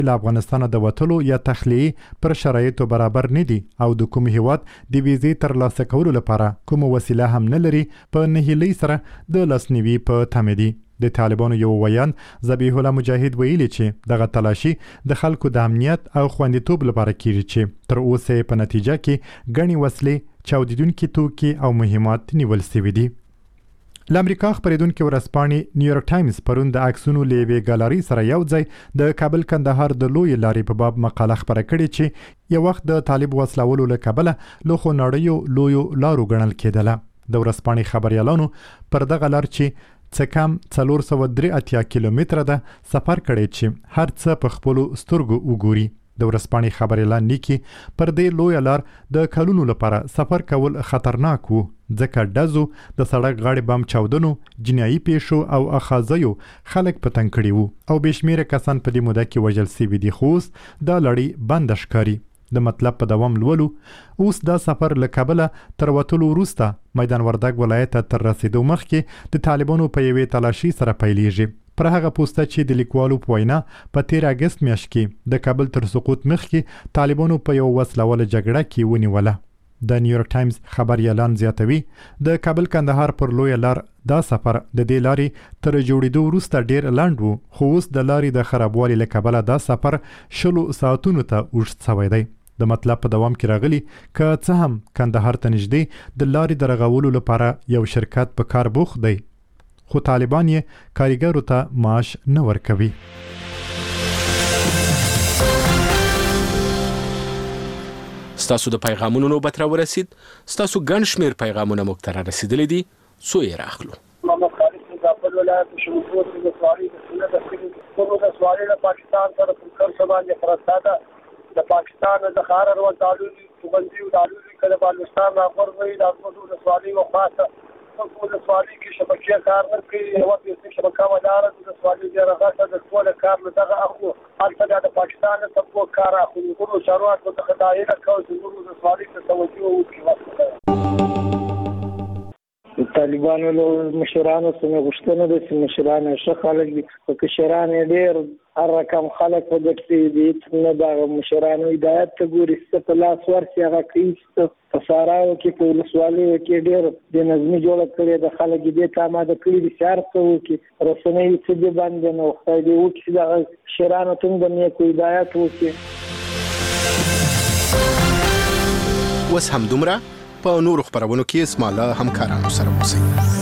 له افغانستانه د وتلو یا تخلیې پر شرایطو برابر نه دي او د کوم هیواد د ویزې ترلاسه کولو لپاره کوم وسیله هم نه لري په نهیلۍ سره د لاسنیوي په تمه دي. د طالبانو یو ویان ذبیح الله مجاهد ویلي چې دغه تلاشي د خلکو د امنیت او خوندیتوب لپاره کیږي چې تر اوسه په نتیجه کې ګڼې وسلې، چاودیدونکي توکي او مهمات نیول شوي دي. له امریکا خپرېدونکې ورځپاڼې نیویورک ټایمز پرون د عکسونو له یوې ګالرۍ سره یو ځای د کابل کندهار د لویې لارې په باب مقاله خپره کړې چې یو وخت د طالب وسلولو له کبله له خونړیو لویو لارو ګڼل کېدله. د ورځپاڼې خبریالانو پر دغه لار چې څه کم 483 کیلومتره ده سفر کړی چې هر څه په خپلو سترګو وګوري. د ورځپاڼې خبریالان لیکي پر دې لویه لار د کلونو لپاره سفر کول خطرناک وو، ځکه ډزو، د سړک غاړې بم چاودنو، جنایي پیښو او اخاذیو خلک په تنګ کړي وو او بېشمېره کسان په دې موده کې وژل شوي دي. خو اوس دا لړۍ بنده ښکاري. د مطلب په دوام لولو، اوس دا سفر له کابله تر وتلو وروسته میدان وردګ ولایت ته تر رسیدو مخکې د طالبانو په یوې تلاشي سره پیلیږي. پر هغه پوسټه چې د لیکوالو په وینا په 13 اګست میاشت کې د کابل تر سقوط مخکې طالبانو په یو وسلواله جګړه کې ونیوله. د نیویورک ټایمز خبریالان زیاتوي د کابل کندهار پر لویه لار دا سفر د دې لارې تر جوړېدو وروسته ډیر لنډ وو، خو اوس د لارې د خرابوالي له کبله دا سفر 20 ساعتونو ته اوږد شوی دی. د مطلب په دوام کې راغلي که څه هم کندهار ته نږدې د لارې د رغولو لپاره یو شرکت په کار بوخت دی، خو طالبان یې کارګرو ته معاش نه ورکوي. ستاسو د پیغامونو نوبت را ورسید. ستاسو ګڼ شمېر پیغامونه موږ ته را رسیدلی دي، څو یې راخلو. محمد خالد د کابل ولایت شمشور ولسوالۍ د سینه د کلي ولسوالۍ د پاکستان سره په کرښه باندې پرته ده. د پاکستان د خارر و دالولي توغندي و دالولي کله بالوستان راغورځوي د احمد ولسوالۍ وخاصه ولسوالۍ کې شبکې کار نه کوي. یوه پیسې شبکه ولاړه د ولسوالۍ ډېره غټه د ټول کار له دغه اخلو هلته د پاکستان څخه کار اخلو. نورو چارواکو څخه دا هیله کوو چې نورو ولسوالۍ ته توجه وکړي. د طالبانو له مشرانو څخه غوښتنه ده چې مشران ښه خلک دي، خو کشران یې ډېر هر رقم خلک په ګډ شوي دي. نه دغه مشرانو هدایت ته ګوري، څه په لاس ورسي هغه کوي. په ساراو کې په ولسوالیو کې ډېر بېنظمي جوړه کړې ده. خلک یې دې ته اماده کړي دي چې هر څه وکړي. رسنۍ څه دې بند دي، نو خدای دې وکړي چې دغه مشرانو ته هم د نیکو هدایت وکړي. اوس همدومره په نورو خپرونو کې اسما له همکارانو سره اوسئ.